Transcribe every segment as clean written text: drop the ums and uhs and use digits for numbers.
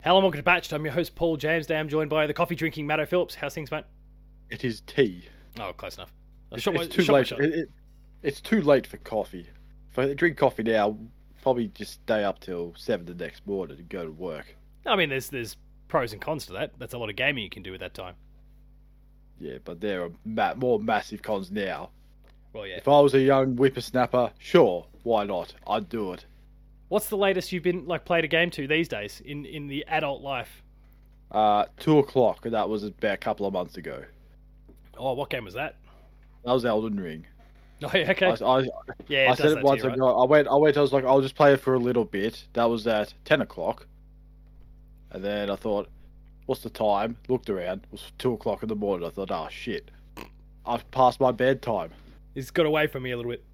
Hello and welcome to Batched. I'm your host, Paul James. Today I'm joined by the coffee-drinking Matto Phillips. How's things, mate? It is tea. Oh, close enough. It's too late. It's too late for coffee. If I drink coffee now, probably just stay up till 7 the next morning and go to work. I mean, there's pros and cons to that. That's a lot of gaming you can do at that time. Yeah, but there are more massive cons now. Well, yeah. If I was a young whippersnapper, sure, why not? I'd do it. What's the latest you've been played a game to these days in the adult life? 2 o'clock, and that was about a couple of months ago. Oh, what game was that? That was Elden Ring. Oh, yeah, okay. I said it once ago. I went. I was like, I'll just play it for a little bit. That was at 10 o'clock. And then I thought, what's the time? Looked around. It was 2 o'clock in the morning. I thought, oh shit, I've passed my bedtime. It's got away from me a little bit.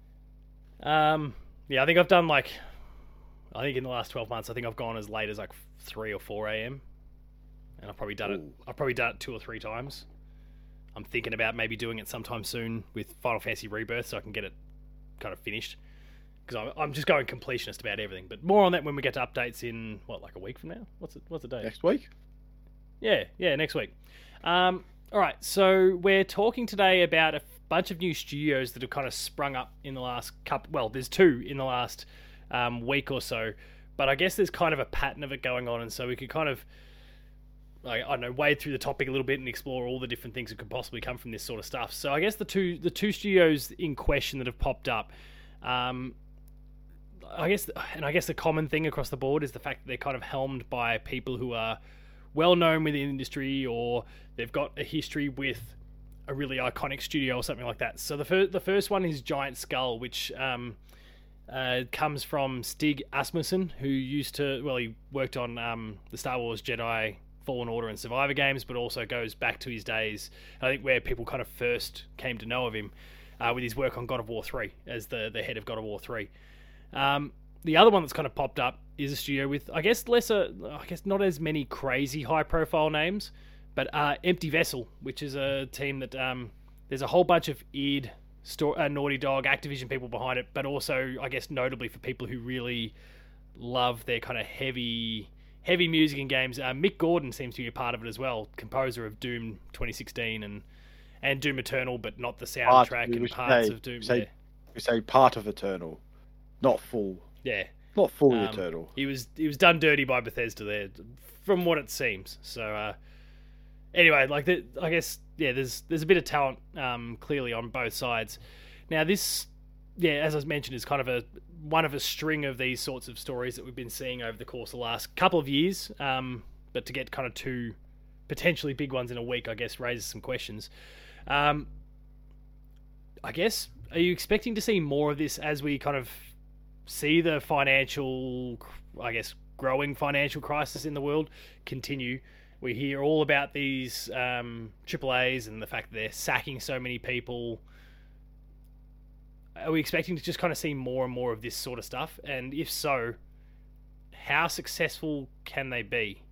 Yeah, I think I've done I think in the last 12 months, I think I've gone as late as 3 or 4 a.m. And I've probably done it 2 or 3 times. I'm thinking about maybe doing it sometime soon with Final Fantasy Rebirth so I can get it kind of finished. Because I'm just going completionist about everything. But more on that when we get to updates in, a week from now? What's the day? Next week? Yeah, next week. All right, so we're talking today about a bunch of new studios that have kind of sprung up in the last couple... Well, there's 2 in the last week or so. But I guess there's kind of a pattern of it going on, and so we could kind of... I don't know, wade through the topic a little bit and explore all the different things that could possibly come from this sort of stuff. So I guess the two studios in question that have popped up, I guess the common thing across the board is the fact that they're kind of helmed by people who are well known within the industry, or they've got a history with a really iconic studio or something like that. So the first one is Giant Skull, which comes from Stig Asmussen, who he worked on the Star Wars Jedi Fallen Order and Survivor games, but also goes back to his days, I think, where people kind of first came to know of him with his work on God of War 3 as the head of God of War 3. The other one that's kind of popped up is a studio with, I guess not as many crazy high-profile names, but Empty Vessel, which is a team that there's a whole bunch of id, Naughty Dog, Activision people behind it, but also, I guess, notably for people who really love their kind of heavy music in games. Mick Gordon seems to be a part of it as well, composer of Doom 2016 and Doom Eternal, but not the soundtrack and parts of Doom. We say part of Eternal, not full. Yeah, not fully Eternal. He was done dirty by Bethesda there, from what it seems. So anyway, I guess there's a bit of talent clearly on both sides. Now this, as I mentioned, is kind of one of a string of these sorts of stories that we've been seeing over the course of the last couple of years. But to get kind of 2 potentially big ones in a week, I guess, raises some questions. I guess, are you expecting to see more of this as we kind of see the growing financial crisis in the world continue? We hear all about these AAAs and the fact that they're sacking so many people. Are we expecting to just kind of see more and more of this sort of stuff? And if so, how successful can they be?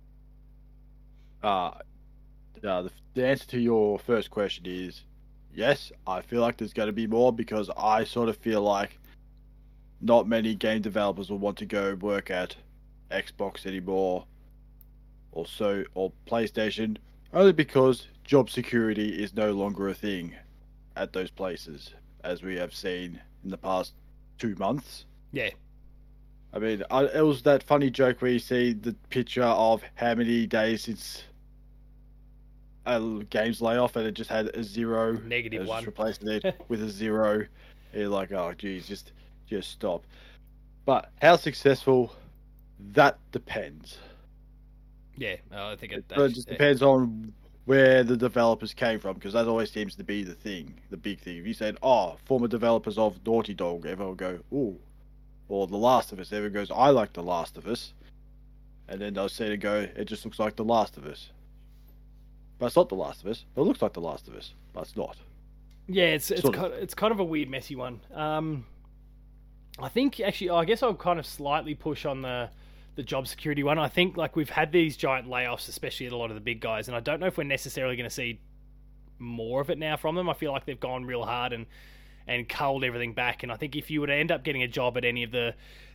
The answer to your first question is yes. I feel like there's going to be more, because I sort of feel like not many game developers will want to go work at Xbox anymore, or PlayStation, only because job security is no longer a thing at those places, as we have seen in the past 2 months. Yeah. I mean, it was that funny joke where you see the picture of how many days since a game's layoff, and it just had a 0. -1. Just replacing it with a 0. And you're like, oh, geez, just stop. But how successful, that depends. Yeah, I think it just depends on where the developers came from, because that always seems to be the big thing. If you said, former developers of Naughty Dog, everyone will go, ooh. Or The Last of Us, everyone goes, I like The Last of Us. And then they'll say to go, it just looks like The Last of Us. But it's not The Last of Us. It looks like The Last of Us, but it's not. Yeah, it's kind of a weird, messy one. I think, actually, I guess I'll kind of slightly push on the job security one. I think we've had these giant layoffs, especially at a lot of the big guys, and I don't know if we're necessarily going to see more of it now from them. I feel like they've gone real hard and culled everything back. And I think if you were to end up getting a job at any of the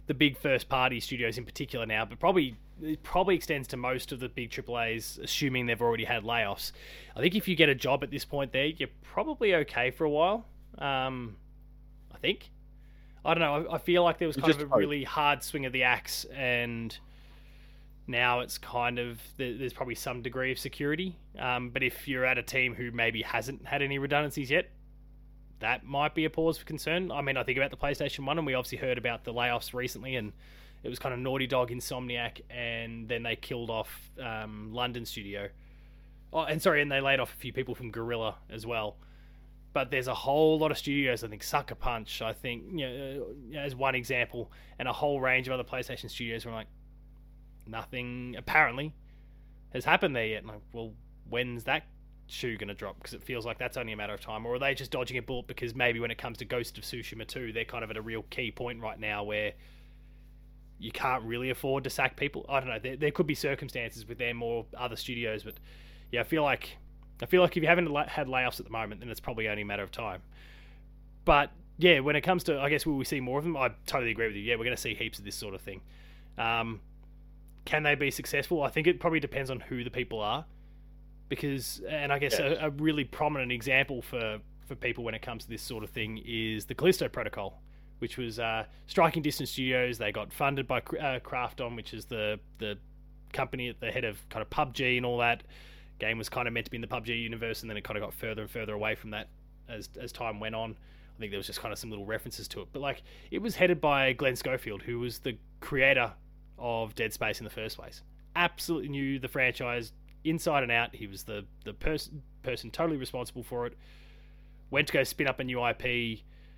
the big first party studios in particular now, but it probably extends to most of the big AAAs, assuming they've already had layoffs. I think if you get a job at this point there, you're probably okay for a while. I think. I don't know. I feel like there was kind of a really hard swing of the axe, and now it's kind of there's probably some degree of security. But if you're at a team who maybe hasn't had any redundancies yet, that might be a pause for concern. I mean, I think about the PlayStation 1, and we obviously heard about the layoffs recently, and it was kind of Naughty Dog, Insomniac, and then they killed off London studio. Oh, and they laid off a few people from Guerrilla as well. But there's a whole lot of studios, I think Sucker Punch, I think, as one example, and a whole range of other PlayStation studios where I'm like, nothing apparently has happened there yet. And I'm like, well, when's that shoe going to drop? Because it feels like that's only a matter of time. Or are they just dodging a bullet because maybe when it comes to Ghost of Tsushima 2, they're kind of at a real key point right now where you can't really afford to sack people? I don't know. There could be circumstances with them or other studios, but yeah, I feel like if you haven't had layoffs at the moment, then it's probably only a matter of time. But yeah, when it comes to, I guess, will we see more of them? I totally agree with you. Yeah, we're going to see heaps of this sort of thing. Can they be successful? I think it probably depends on who the people are. Because, and I guess a really prominent example for people when it comes to this sort of thing is the Callisto Protocol, which was Striking Distance Studios. They got funded by Krafton, which is the company at the head of kind of PUBG and all that. Game was kind of meant to be in the PUBG universe, and then it kind of got further and further away from that as time went on. I think there was just kind of some little references to it. But like, it was headed by Glenn Schofield, who was the creator of Dead Space in the first place. Absolutely knew the franchise inside and out. He was the person totally responsible for it. Went to go spin up a new IP.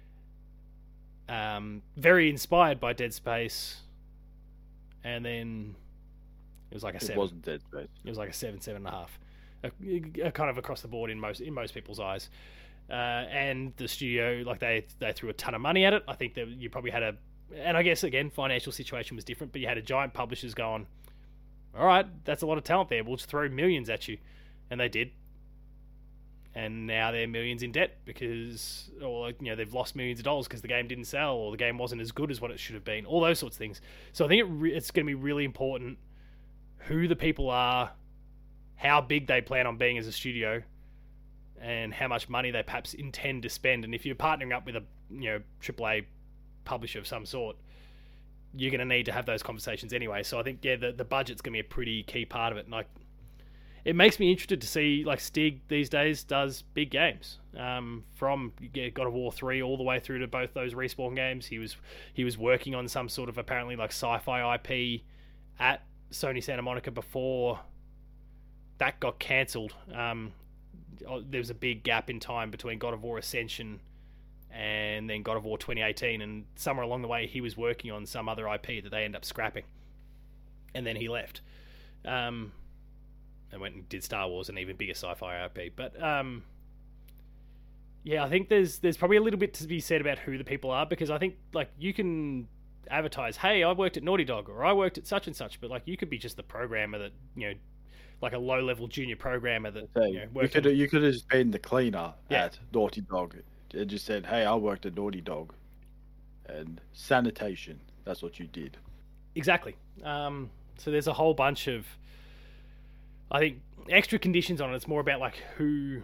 Very inspired by Dead Space. And then it was like a 7. It wasn't Dead Space. It was like a 7.5. Kind of across the board in most people's eyes. And the studio, like they threw a ton of money at it. I think that you probably had and I guess again, financial situation was different, but you had a giant publishers going, all right, that's a lot of talent there. We'll just throw millions at you. And they did. And now they're millions in debt because, or they've lost millions of dollars because the game didn't sell or the game wasn't as good as what it should have been. All those sorts of things. So I think it's going to be really important who the people are, how big they plan on being as a studio, and how much money they perhaps intend to spend. And if you're partnering up with a AAA publisher of some sort, you're going to need to have those conversations anyway. So I think the budget's going to be a pretty key part of it. And it makes me interested to see Stig these days does big games, from God of War 3 all the way through to both those Respawn games. He was working on some sort of apparently sci-fi IP at Sony Santa Monica before that got cancelled. There was a big gap in time between God of War Ascension and then God of War 2018, and somewhere along the way he was working on some other IP that they ended up scrapping, and then he left and went and did Star Wars, an even bigger sci-fi IP. But yeah, I think there's probably a little bit to be said about who the people are, because I think you can advertise, hey, I worked at Naughty Dog, or I worked at such and such, but you could be just the programmer that a low-level junior programmer that you could have just been the cleaner at Naughty Dog and just said, hey, I worked at Naughty Dog, and sanitation, that's what you did. Exactly. So there's a whole bunch of, I think, extra conditions on it. It's more about who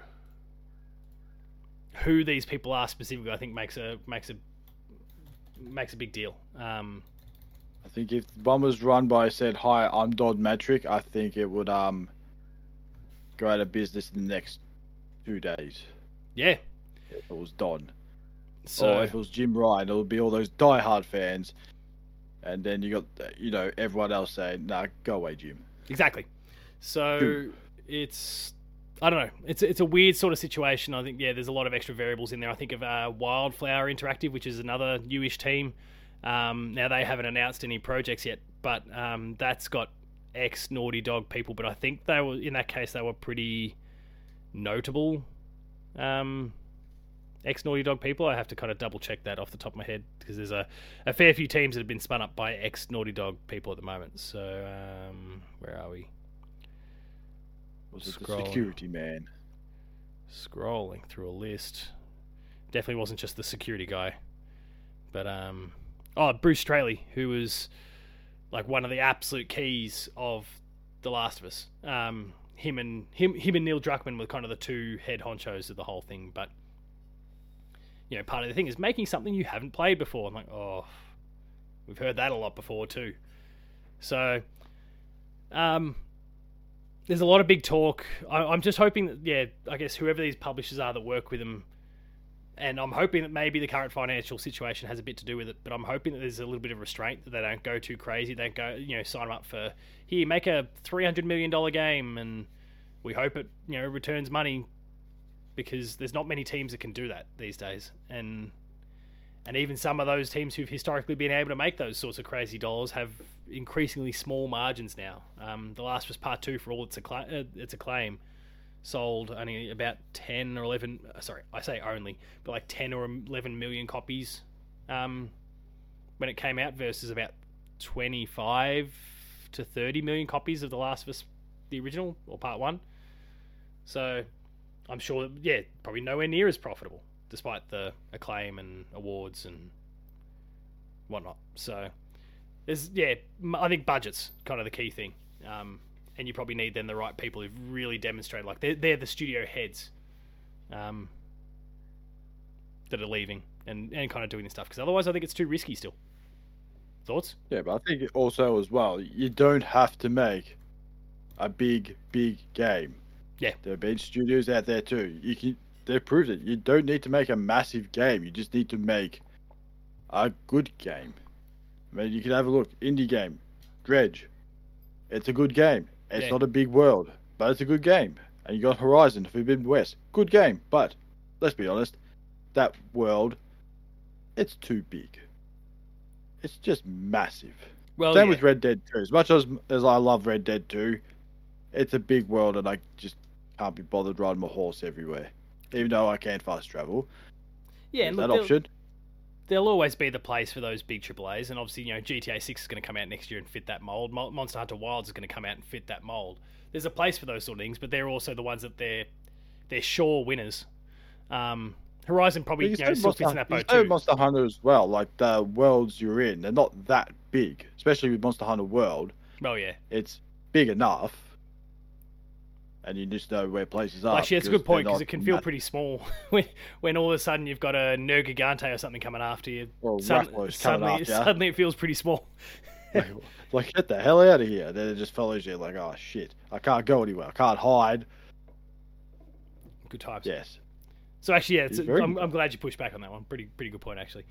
these people are specifically. I think makes a big deal. I think if one was run by said, hi, I'm Don Matrick, I think it would go out of business in the next 2 days. Yeah. If it was Don. So or if it was Jim Ryan, it would be all those diehard fans, and then you got everyone else saying, nah, go away, Jim. Exactly. So it's, I don't know, it's a weird sort of situation. I think there's a lot of extra variables in there. I think of Wildflower Interactive, which is another newish team. Now they haven't announced any projects yet, but that's got ex Naughty Dog people. But I think they were pretty notable ex Naughty Dog people. I have to kind of double check that off the top of my head, because there's a fair few teams that have been spun up by ex Naughty Dog people at the moment. So where are we? Was it the security man? Scrolling through a list. Definitely wasn't just the security guy. But Oh, Bruce Straley, who was like one of the absolute keys of The Last of Us. Him and Neil Druckmann were kind of the two head honchos of the whole thing. But part of the thing is making something you haven't played before. I'm like, oh, we've heard that a lot before too. So, there's a lot of big talk. I'm just hoping that, I guess whoever these publishers are that work with them, and I'm hoping that maybe the current financial situation has a bit to do with it, but I'm hoping that there's a little bit of restraint, that they don't go too crazy. They don't go, sign them up for, here, make a $300 million game, and we hope it, returns money, because there's not many teams that can do that these days. And even some of those teams who've historically been able to make those sorts of crazy dollars have increasingly small margins now. The Last of Us Part 2, for all its acclaim, sold only about 10 or 11, sorry, I say only, but like 10 or 11 million copies when it came out, versus about 25 to 30 million copies of The Last of Us, the original, or Part 1. So I'm sure, probably nowhere near as profitable, despite the acclaim and awards and whatnot. So there's, I think budget's kind of the key thing. And you probably need then the right people who've really demonstrated, like they're the studio heads that are leaving and kind of doing this stuff, because otherwise I think it's too risky still. Thoughts? Yeah, but I think also as well, you don't have to make a big game. Yeah. There have been studios out there too. They've proved it. You don't need to make a massive game. You just need to make a good game. I mean, you can have a look. Indie game. Dredge. It's a good game. It's not a big world, but it's a good game. And you got Horizon Forbidden West. Good game, but let's be honest, that world, it's too big. It's just massive. Well, Same with Red Dead 2. As much as I love Red Dead 2, it's a big world and I just can't be bothered riding my horse everywhere. Even though I can fast travel. Yeah, and that option. There'll always be the place for those big AAAs, and obviously, GTA 6 is going to come out next year and fit that mold. Monster Hunter Wilds is going to come out and fit that mold. There's a place for those sort of things, but they're also the ones that they're sure winners. Horizon probably still fits in that boat too. Monster Hunter as well, like the worlds you're in, they're not that big, especially with Monster Hunter World. Oh yeah, it's big enough. And you just know where places are. Actually, it's a good point, because it can feel pretty small when all of a sudden you've got a Nergigante or something coming after you. Or suddenly it feels pretty small. like, get the hell out of here. Then it just follows you like, oh shit, I can't go anywhere. I can't hide. Good times. Yes. So actually, I'm glad you pushed back on that one. Pretty good point, actually.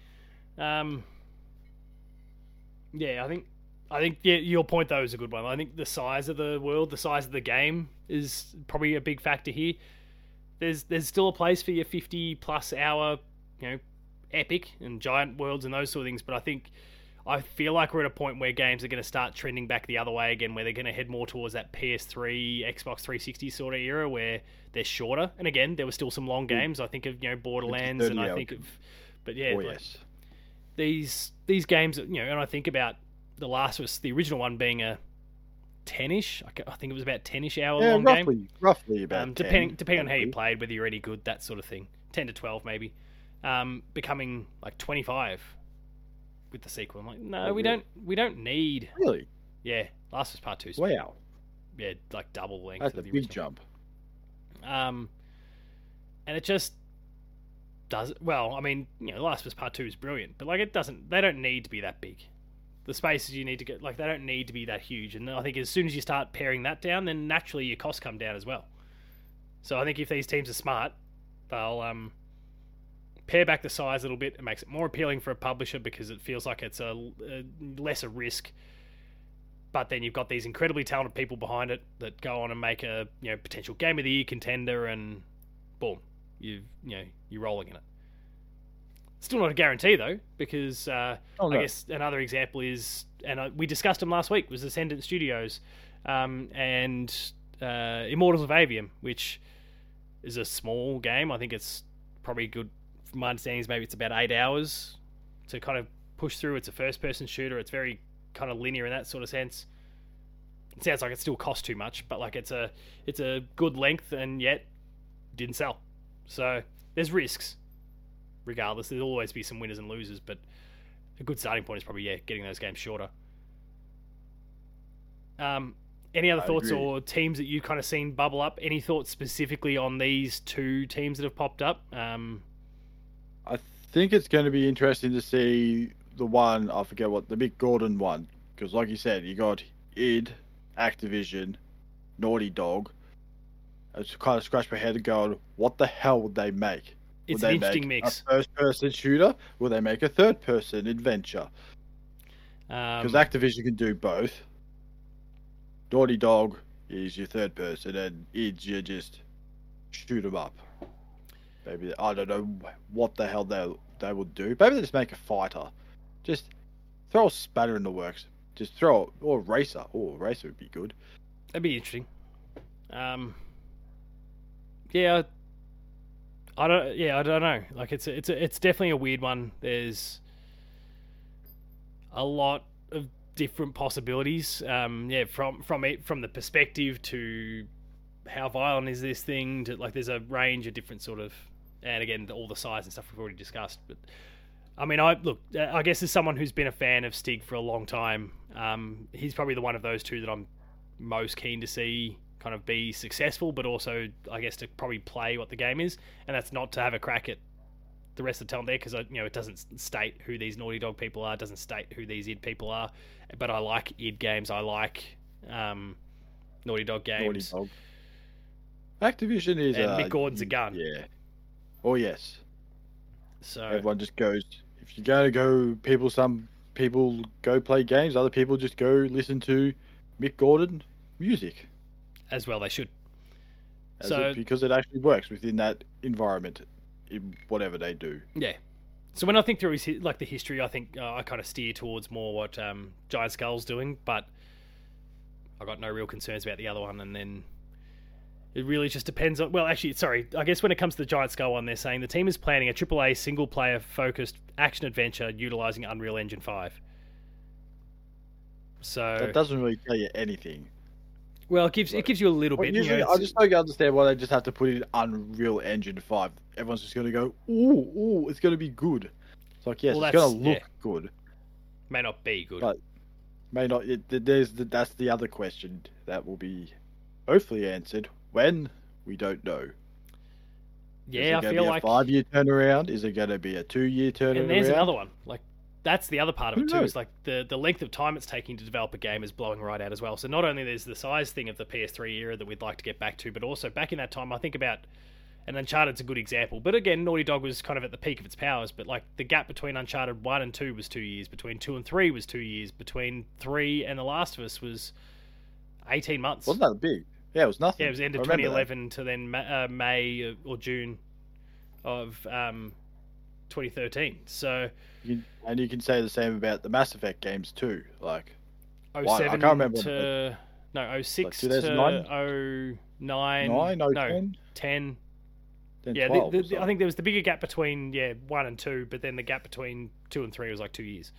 I think your point though is a good one. I think the size of the world, the size of the game is probably a big factor here. There's still a place for your 50+ hour, epic and giant worlds and those sort of things, but I feel like we're at a point where games are going to start trending back the other way again, where they're going to head more towards that PS3, Xbox 360 sort of era where they're shorter. And again, there were still some long games. I think of Borderlands, and I think of, but yeah, yes. these games, and I think about The Last of Us, the original one, being a 10-ish. I think it was about 10-ish hour long game. Roughly about 10, depending on how you played, whether you're any good, that sort of thing. 10 to 12 maybe. Becoming like 25 with the sequel. I'm like, no, we don't need. Really? Yeah, Last of Us Part 2. Wow. Yeah, like double length. That's of the a big original. jump. And it just does well. I mean, Last of Us Part 2 is brilliant, but like they don't need to be that big. The spaces you need to get, like, they don't need to be that huge. And I think as soon as you start paring that down, then naturally your costs come down as well. So I think if these teams are smart, they'll pare back the size a little bit. It makes it more appealing for a publisher because it feels like it's a lesser risk. But then you've got these incredibly talented people behind it that go on and make a potential Game of the Year contender, and boom, you're rolling in it. Still not a guarantee though, because I guess another example is, and we discussed them last week, was Ascendant Studios and Immortals of Avium, which is a small game. I think it's probably good. From my understanding, is maybe it's about 8 hours to kind of push through. It's a first-person shooter. It's very kind of linear in that sort of sense. It sounds like it still costs too much, but like it's a good length, and yet didn't sell. So there's risks. Regardless, there'll always be some winners and losers, but a good starting point is probably getting those games shorter. Any other thoughts agree. or teams that you kind of seen bubble up? Any thoughts specifically on these two teams that have popped up? I think it's going to be interesting to see the one, I forget what, the Mick Gordon one. Because like you said, you got id, Activision, Naughty Dog. I just kind of scratched my head and going, what the hell would they make? It's Would an they interesting make mix. a first-person shooter? Will they make a third-person adventure? Because Activision can do both. Naughty Dog is your third person, and id you just shoot them up. Maybe I don't know what the hell they would do. Maybe they just make a fighter. Just throw a spatter in the works. Just throw or a racer. Oh, a racer would be good. That'd be interesting. Yeah, I don't. Yeah, I don't know. Like it's definitely a weird one. There's a lot of different possibilities. From the perspective to how violent is this thing to like there's a range of different sort of, and again all the size and stuff we've already discussed. But I mean, I guess as someone who's been a fan of Stig for a long time, he's probably the one of those two that I'm most keen to see kind of be successful, but also I guess to probably play what the game is, and that's not to have a crack at the rest of the talent there because it doesn't state who these Naughty Dog people are, doesn't state who these id people are, but I like id games, I like Naughty Dog games. Naughty Dog. Activision is and Mick Gordon's a gun. Yeah. Oh yes. So everyone just goes. If you're going to go, some people go play games. Other people just go listen to Mick Gordon music. As well, they should. Because it actually works within that environment, in whatever they do. Yeah. So when I think through the history, I think I kind of steer towards more what Giant Skull's doing, but I got no real concerns about the other one. And then it really just depends on. Well, actually, sorry. I guess when it comes to the Giant Skull one, they're saying the team is planning a AAA single-player focused action adventure utilizing Unreal Engine 5. So that doesn't really tell you anything. Well, it gives you a little bit. Usually, I just don't understand why they just have to put in Unreal Engine 5. Everyone's just going to go, ooh, it's going to be good. It's like, yes, it's going to look good. May not be good. But may not. That's the other question that will be hopefully answered when we don't know. Yeah, I feel like a 5-year turnaround. Is it going to be a 2-year turnaround? And there's another one. Like that's the other part of it too. knows? Is like the length of time it's taking to develop a game is blowing right out as well. So not only there's the size thing of the PS3 era that we'd like to get back to, but also back in that time, I think about. And Uncharted's a good example. But again, Naughty Dog was kind of at the peak of its powers. But like the gap between Uncharted 1 and 2 was 2 years. Between 2 and 3 was 2 years. Between 3 and The Last of Us was 18 months. Wasn't that big? Yeah, it was nothing. Yeah, it was end of 2011 to then May or June of 2013. So you can say the same about the Mass Effect games too. Like 07 I can't remember. to... No, 06 like to 09. 10? 10. Then Yeah, 12 I think there was the bigger gap between 1 and 2, but then the gap between 2 and 3 was like 2 years.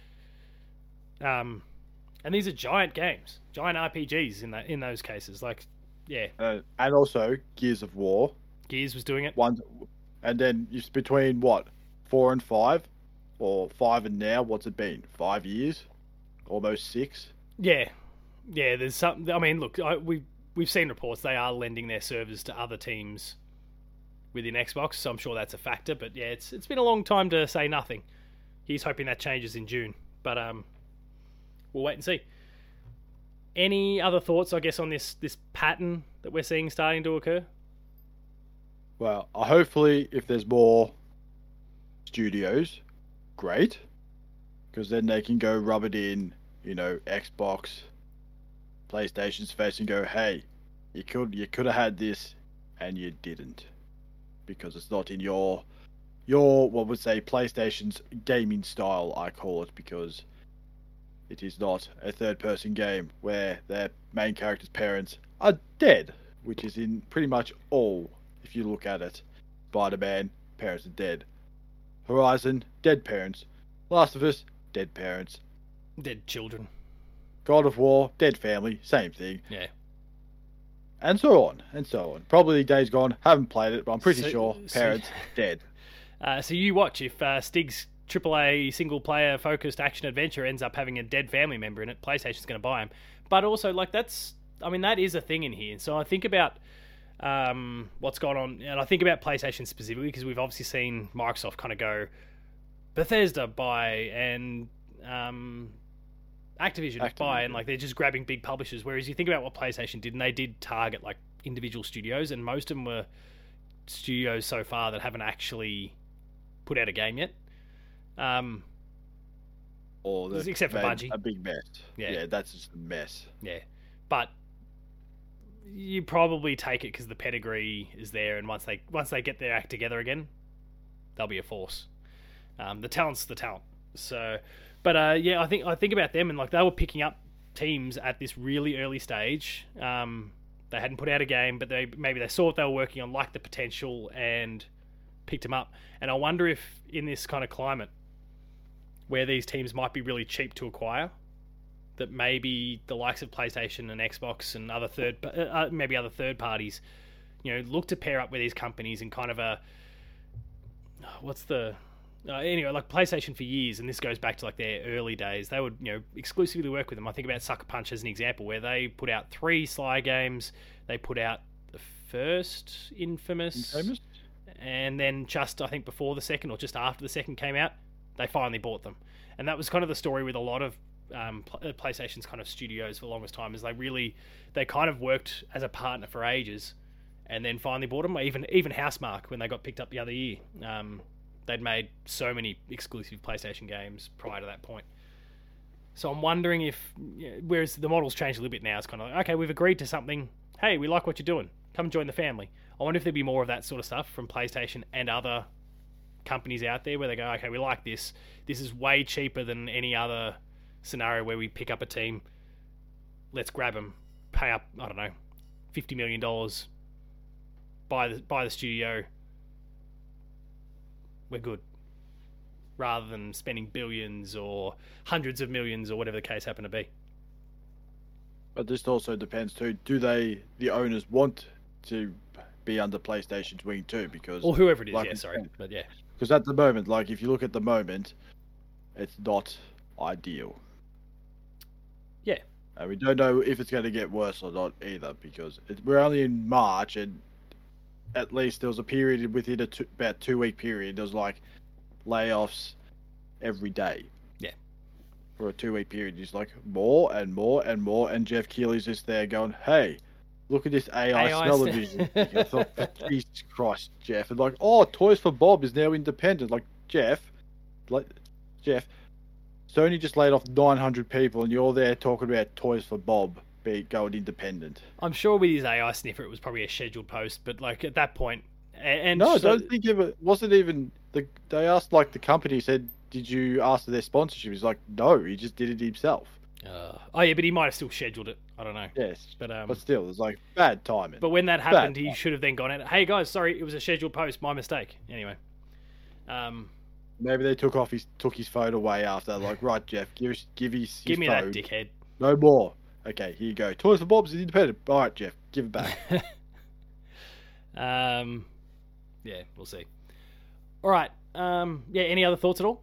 And these are giant games, giant RPGs in those cases. Like, yeah. And also Gears of War. Gears was doing it. And then it's between what 4 and 5, or 5 and now. What's it been? 5 years, almost 6. Yeah. There's some. I mean, look, we've seen reports they are lending their servers to other teams within Xbox, so I'm sure that's a factor. But yeah, it's been a long time to say nothing. He's hoping that changes in June, but we'll wait and see. Any other thoughts, I guess, on this pattern that we're seeing starting to occur? Well, hopefully, if there's more studios, great, because then they can go rub it in, Xbox, PlayStation's face and go, hey, you could have had this, and you didn't, because it's not in your what would say PlayStation's gaming style. I call it, because it is not a third-person game where their main character's parents are dead, which is in pretty much all. If you look at it, Spider-Man, parents are dead. Horizon, dead parents. Last of Us, dead parents. Dead children. God of War, dead family, same thing. Yeah. And so on, and so on. Probably Days Gone, haven't played it, but I'm pretty sure parents dead. So you watch, if Stig's AAA single player focused action adventure ends up having a dead family member in it, PlayStation's going to buy them. But also, like, that is a thing in here. So I think about what's gone on, and I think about PlayStation specifically because we've obviously seen Microsoft kind of go Bethesda buy and Activision buy, and like they're just grabbing big publishers. Whereas you think about what PlayStation did, and they did target like individual studios, and most of them were studios so far that haven't actually put out a game yet. Or except for Bungie. A big mess. Yeah, that's just a mess. Yeah, but you probably take it because the pedigree is there, and once they get their act together again, they'll be a force. The talent's the talent. So, but I think about them, and like they were picking up teams at this really early stage. They hadn't put out a game, but maybe they saw what they were working on, liked the potential, and picked them up. And I wonder if in this kind of climate, where these teams might be really cheap to acquire, that maybe the likes of PlayStation and Xbox and other third parties, look to pair up with these companies in kind of a anyway, like PlayStation for years, and this goes back to like their early days, they would exclusively work with them. I think about Sucker Punch as an example, where they put out 3 Sly games. They put out the first Infamous, and then just I think before the second or just after the second came out, they finally bought them. And that was kind of the story with a lot of PlayStation's kind of studios for the longest time, is they kind of worked as a partner for ages, and then finally bought them. Even Housemarque, when they got picked up the other year, they'd made so many exclusive PlayStation games prior to that point. So I'm wondering if, whereas the model's changed a little bit now, it's kind of like, okay, we've agreed to something. Hey, we like what you're doing. Come join the family. I wonder if there'd be more of that sort of stuff from PlayStation and other companies out there where they go, okay, we like this. This is way cheaper than any other scenario where we pick up a team. Let's grab them, pay up, I don't know, $50 million, buy the studio. We're good. Rather than spending billions or hundreds of millions or whatever the case happen to be. But this also depends too. Do the owners want to be under PlayStation's wing too? Because or whoever it is, but yeah. Because at the moment, like if you look at the moment, it's not ideal. Yeah. And we don't know if it's going to get worse or not either, because we're only in March, and at least there was a period within about 2-week period, there was like layoffs every day. Yeah. For a 2-week period, just like more and more and more, and Jeff Keighley's just there going, "Hey, look at this AI smell-o-vision." I thought, Jesus Christ, Jeff. And like, oh, Toys for Bob is now independent. Like, Jeff, Sony just laid off 900 people, and you're there talking about Toys for Bob going independent. I'm sure with his AI sniffer, it was probably a scheduled post, but like at that point, and no, I don't think it wasn't even. They asked, like, the company said, "Did you ask for their sponsorship?" He's like, "No, he just did it himself." Oh yeah, but he might have still scheduled it. I don't know. Yes, but still, it was like bad timing. But when that happened, he should have then gone out. Hey guys, sorry, it was a scheduled post. My mistake. Anyway. Maybe they took his phone away after. Like, right, Jeff, give me phone. That dickhead. No more. Okay, here you go. Toys for Bob's is independent. All right, Jeff, give it back. Yeah, we'll see. All right. Yeah. Any other thoughts at all?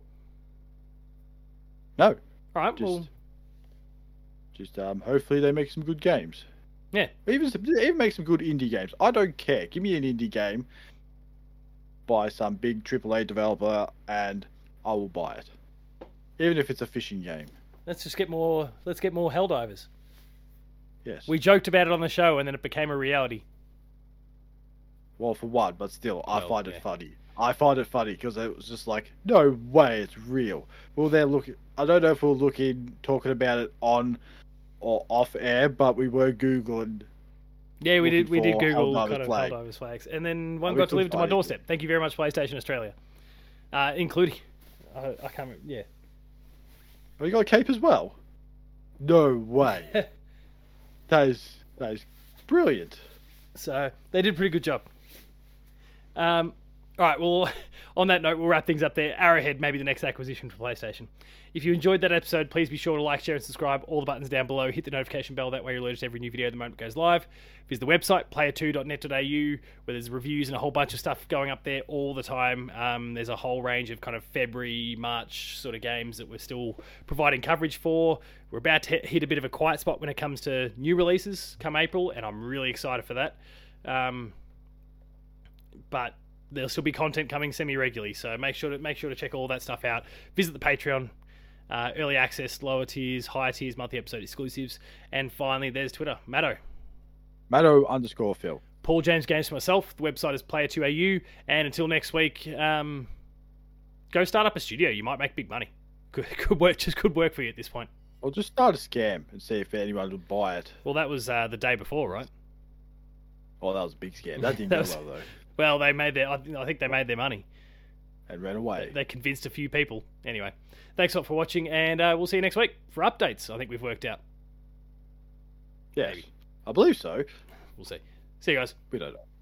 No. All right. Just hopefully they make some good games. Yeah. Even make some good indie games. I don't care. Give me an indie game by some big AAA developer, and I will buy it. Even if it's a fishing game. Let's get more Helldivers. Yes. We joked about it on the show, and then it became a reality. Well, for one, but still, I find it funny. I find it funny because it was just like, no way, it's real. Well, they're looking. I don't know if we'll talking about it on or off air, but we were Googling. Yeah, we did Google Helldivers kind of flag. Helldivers flags, and then one got delivered to my doorstep. Thank you very much, PlayStation Australia, including I can't remember. Yeah. Oh, you got a cape as well? No way. That is brilliant. So they did a pretty good job. All right, well, on that note, we'll wrap things up there. Arrowhead, maybe the next acquisition for PlayStation. If you enjoyed that episode, please be sure to like, share, and subscribe. All the buttons down below. Hit the notification bell. That way you're alerted to every new video the moment it goes live. Visit the website, player2.net.au, where there's reviews and a whole bunch of stuff going up there all the time. There's a whole range of kind of February, March sort of games that we're still providing coverage for. We're about to hit a bit of a quiet spot when it comes to new releases come April, and I'm really excited for that. But there'll still be content coming semi-regularly, so make sure to check all that stuff out. Visit the Patreon, early access, lower tiers, higher tiers, multi-episode exclusives, and finally, there's Twitter, Matto. Matto_Phil. Paul James Games for myself. The website is Player2AU, and until next week, go start up a studio. You might make big money. Could work for you at this point. Or just start a scam and see if anyone would buy it. Well, that was the day before, right? Oh, that was a big scam. That didn't go well though. Well, I think they made their money. And ran away. They convinced a few people. Anyway, thanks a lot for watching, and we'll see you next week for updates. I think we've worked out. Yes. Maybe. I believe so. We'll see. See you guys. We don't know.